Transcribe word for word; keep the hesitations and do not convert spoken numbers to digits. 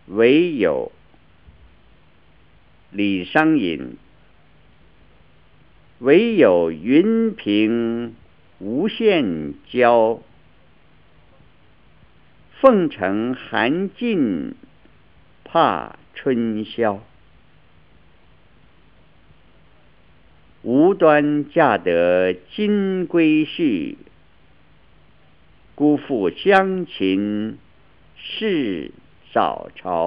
惟有，李商隐。惟有云平无限娇，凤城寒尽怕春宵。无端嫁得金龟婿，辜负乡情事早朝。